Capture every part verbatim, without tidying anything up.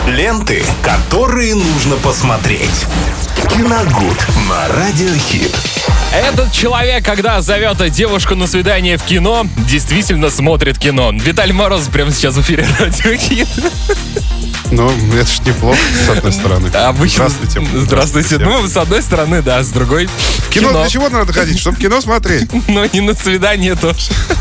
Ленты, которые нужно посмотреть. Киногуд на Радиохит. Этот человек, когда зовет девушку на свидание в кино, действительно смотрит кино. Виталий Мороз прямо сейчас в эфире Радиохит. Ну, это ж неплохо, с одной стороны. Обычно... Здравствуйте. Здравствуйте. Ну, с одной стороны, да, с другой... В кино, кино. Для чего надо ходить? Чтобы кино смотреть. Ну, и на свидание тоже.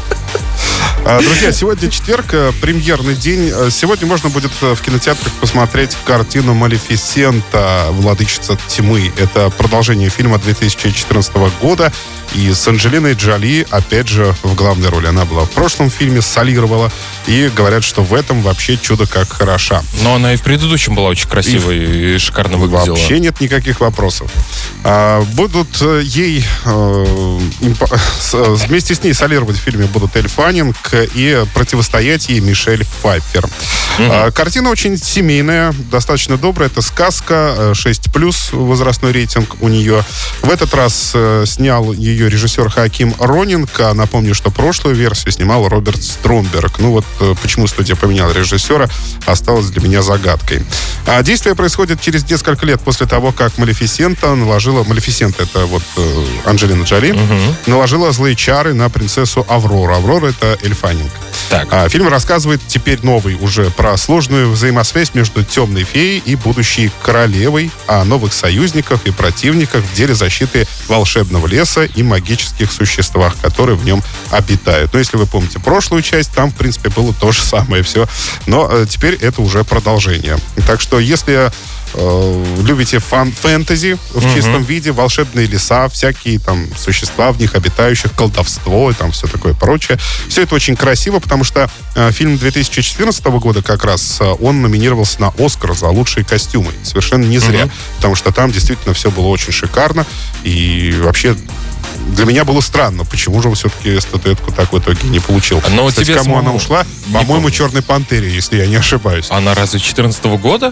Друзья, сегодня четверг, премьерный день. Сегодня можно будет в кинотеатрах посмотреть картину «Малефисента. Владычица тьмы». Это продолжение фильма две тысячи четырнадцатого года. И с Анджелиной Джоли, опять же, в главной роли. Она была в прошлом фильме, солировала. И говорят, что в этом вообще чудо как хороша. Но она и в предыдущем была очень красивой и, и шикарно выглядела. Вообще нет никаких вопросов. А, будут ей... Э, импо, с, вместе с ней солировать в фильме будут Эль Фаннинг и противостоять ей Мишель Пфайффер. Mm-hmm. А, картина очень семейная, достаточно добрая. Это сказка, шесть плюс возрастной рейтинг у нее. В этот раз э, снял ее режиссер Хоаким Ронинг. А напомню, что прошлую версию снимал Роберт Стромберг. Ну вот э, почему студия поменяла режиссера, осталось для меня загадкой. А действие происходит через несколько лет после того, как Малефисента наложила... Малефисента, это вот э, Анджелина Джоли, mm-hmm. наложила злые чары на принцессу Аврору. Аврора — это Эль Фаннинг. Так. А, фильм рассказывает теперь новый уже про сложную взаимосвязь между темной феей и будущей королевой, о новых союзниках и противниках в деле защиты волшебного леса и магических существах, которые в нем обитают. Ну, если вы помните прошлую часть, там, в принципе, было то же самое все. Но э, теперь это уже продолжение. Так что, если э, любите фан- фэнтези в mm-hmm. чистом виде, волшебные леса, всякие там существа в них обитающих, колдовство и там все такое прочее, все это очень красиво, потому что э, фильм две тысячи четырнадцатого года как раз э, он номинировался на «Оскар» за лучшие костюмы. Совершенно не зря, mm-hmm. потому что там действительно все было очень шикарно. И вообще для меня было странно, почему же все-таки статуэтку так в итоге не получил. Но кстати, тебе кому самому... она ушла? По-моему, «Черной пантере», если я не ошибаюсь. Она разве четырнадцатого года?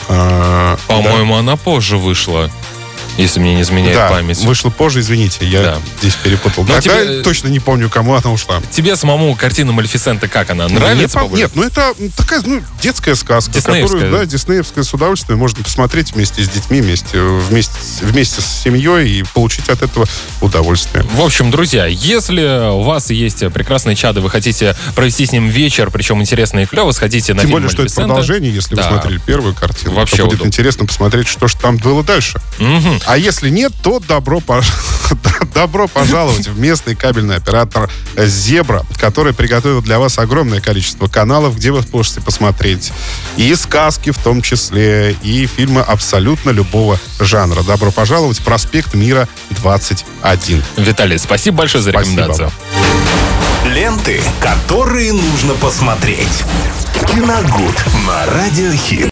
А, По-моему, да. она позже вышла. Если мне не изменяет да, память. Вышла позже, извините, я да. здесь перепутал. Но Тогда тебе... точно не помню, кому она ушла. Тебе самому картина «Малефисента» как она? Нравится? Нет, нет, ну это такая ну, детская сказка, диснеевская. которую, да, диснеевская с удовольствием можно посмотреть вместе с детьми, вместе, вместе, вместе с семьей и получить от этого удовольствие. В общем, друзья, если у вас есть прекрасный чадо, вы хотите провести с ним вечер, причем интересно и клево, сходите на Тем фильм более, что это продолжение, если да. вы смотрели первую картину. Вообще то будет удобно. интересно посмотреть, что же там было дальше. Угу. А если нет, то добро, пож... добро пожаловать в местный кабельный оператор «Зебра», который приготовил для вас огромное количество каналов, где вы сможете посмотреть и сказки в том числе, и фильмы абсолютно любого жанра. Добро пожаловать. Проспект Мира, двадцать один. Виталий, спасибо большое за спасибо рекомендацию. Вам. Ленты, которые нужно посмотреть. Киногуд на Радиохит.